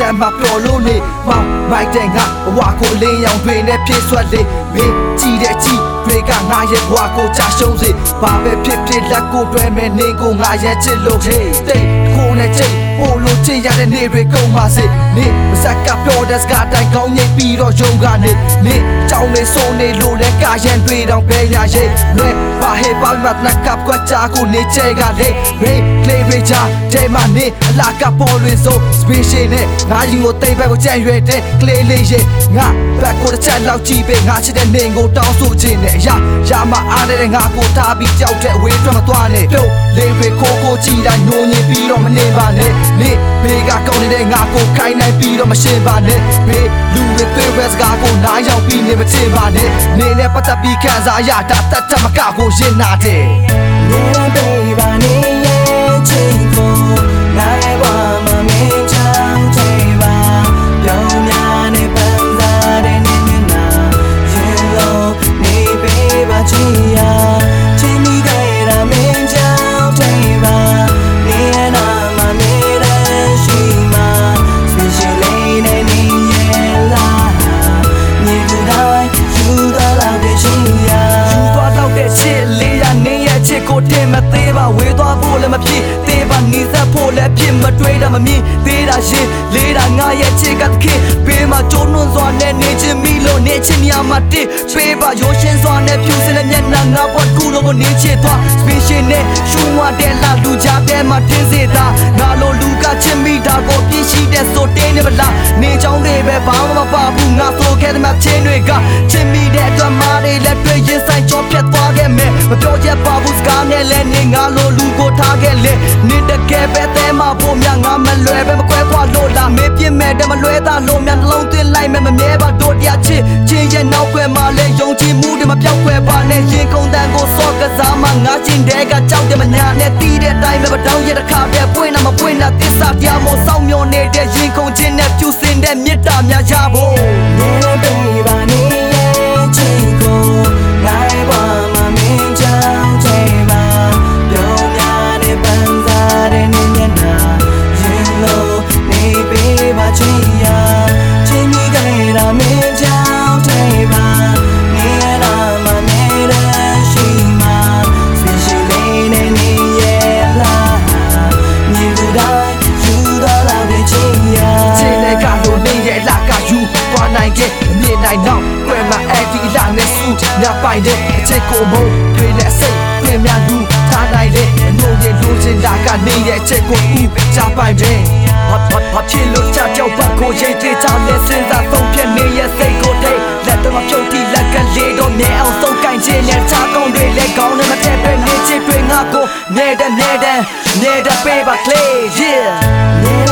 မ်းမှာပျော်လို့နေမောင်မိုက်တဲ့ငါဘဝကိုအလင်းရောင်တွေနဲ့ပြည့်စွက်လေမင်းကြည့်တဲ့ကြည့်တွေကငါရဲ့ဘဝကိုကြာရှုံးစေဘာပဲဖြစ်ဖြစ်လက်ကိုတွဲမဲ့နေကိုငါရဲ့ချစ်လို့ဟေးတိတ်ကိုနဲ့ချိတ်ပို့လို့ချင်ရတဲ့နေတွေကုန်ပါစေနေမစက်ကပြောတဲ့စကားတိုင်းကောင်းငိတ်ပြီးတော့ယုံကနေနေကြောင်းနေစိုးနေလို့လဲကာရန်တွေတောင်ပဲရရဲ့မဲဘာဟေးဘာမတ်နကပ်ကွာချာကိုနေချေကလေဘေးကလေးတွေချာတဲမနေအလာကပေါ်လွင်စိုး special နဲ့ငါယူကိုတိတ်ဘက်ကိုကြံ့ရွယ်တဲ့ကလေးလေးရဲ့ငါဘက်ကိုတစ်ချက်လောက်ကြည့်ပေးငါချစ်တဲ့နေကိုတောင်းဆိုခြင်းနဲ့ရမအားတဲ့ငါကိုထားပြီးကြောက်တဲ့အဝေးထွက်မသွားနဲ့ပြုတ်လေးတွေကိုကြည့်တိုင်းညိုညင်ပြီးတော့မနေပါနဲ့နေဘေးကကောင်းနေတဲ့ငါကိုခိုင်းနိုင်ပြီးတော့မရှင်းပါနဲ့ဘေးလူတွေတွေ့ဝဲစကားကိုနားရောက်ပြီးနေမချင်ပါနဲ့နေနဲ့ပတ်သက်ပြီးခံစားရတာတတ်မကကိုရင်နာတဲ့နေနဲ့ပေးပါနေရဲ့ချစ်ကိုနိုင်ပါမမင်းချောင်းချေပါပြောင်းများနဲ့ပန်းစားတဲ့နေမျက်နှာရင်လုံးနေပေးပါချစ်ရချင်းမိခဲ့တာမင်းချောင်းချေပါနေနာမနေတဲ့ရှိမှဆွေရှိလေးနဲ့နေရဲ့လားမြေကူတိုင်းယူသွားတော့တဲ့ချစ်ရယူသွားတော့တဲ့ချစ်လေးရနေရဲ့ချစ်ကိုတင်မသေးပါဝေးသွားဖို့လည်းမဖြစ်သေးပါနေသက်ဖို့လည်းဖြစ်မတွေးတာမမြင်သေးတာရှင်လေးတာငါရဲ့ချစ်ကတခင်ပေးမှာကြိုးနှွန်စွာနဲ့နေချင်မိလို့နေချင်ရမှာတစ်ပေးပါရိုးရှင်းစွာနဲ့ဖြူစင်တဲ့မျက်နှာငါဘတ်ကူတော့ကိုနေချစ်သွား special နဲ့ရှူဝတဲ့လာလူကြတဲ့မှာတင်းစေတာငါလိုလူကချစ်မိတာကိုပြည့်ရှိတဲ့ဆိုတင်းနေမလားနေချောင်းတွေပဲဘာမှမပါဘူးငါဆိုခဲ့တဲ့မှာချင်းတွေကချစ်မိတဲ့အတွက်မားတွေလက်တွေရင်ဆိုင်ကြောဖြတ်သွားခဲ့မယ်မပြောချက်ပါဘူးစကားနဲ့လည်းနေငါလိုလူကိုထားခဲ့လေနေတကယ်ပဲတဲမှာဖို့များငါမလွယ်ပဲမကွဲခွာလို့လာမေးပြစ်မဲ့တယ်မလွဲတာလို့များနှလုံးသွင်းလိုက်မယ်မမြဲပါတို့တရားချစ်ချင်းရဲ့နောက်ွယ်မှာလဲယုံကြည်မှုတွေမပြောက်ွယ်ပါနဲ့ရင်ခုန်တန်ကိုစော့ကစားမှငါချင်းတဲ့ကကြောက်တယ်မညာနဲ့တီးတဲ့အတိုင်းပဲမတောင်းရတဲ့ခါပဲပွင့်တာမပွင့်တာသစ္စာတရားမို့စောင့်မျှော်နေတဲ့ရင်ခုန်ခြင်းနဲ့ပြူစင်တဲ့မေတ္တာများရဖို့နေနဲ့ပေးပါနေရဲ့ချစ်ကိုနိုင်ပါမမင်းချောင်းချေပါပြောင်းများနဲ့ပန်းစားတဲ့နေမျက်နှာရင်လုံးနေပေးပါချစ်ရချင်းမိခဲ့တာမင်းချောင်းချေပါနေနာမနေတဲ့ရှိမှဆွေရှိလေးနဲ့နေရဲ့လားမြေကူတိုင်းယူသွားတော့တဲ့ချစ်ရချင်းနဲ့ကလို့နေရဲ့လာကယူသွားနိုင်ခဲ့မြင်နိုင်တော့ကွယ်မှာအဲ့ဒီလာနဲ့စုညပိုင်တဲ့အချက်ကိုမုန်းတွေနဲ့စိတ်တွေများလူထားနိုင်တဲ့အငုံရဲ့လူချင်းလာကနေရဲ့အချက်ကိုဥချပိုင်တယ်ဟတ်ချစ်လို့ကြောက်ပတ်ကိုရိတ်သေးချလဲစဉ်းစားဆုံးဖြတ်နေရဲ့စိတ်ကိုထိတ်လက်တော့မဖြုတ်တိလက်ကလေးတော့နေအောင်ဆုံးကင်ခြင်းနဲ့ချားကောင်းတွေလက်ကောင်းနဲ့မထက်ပဲနေချစ်တွေငါကိုနေတဲ့ပေးပါ clay yeah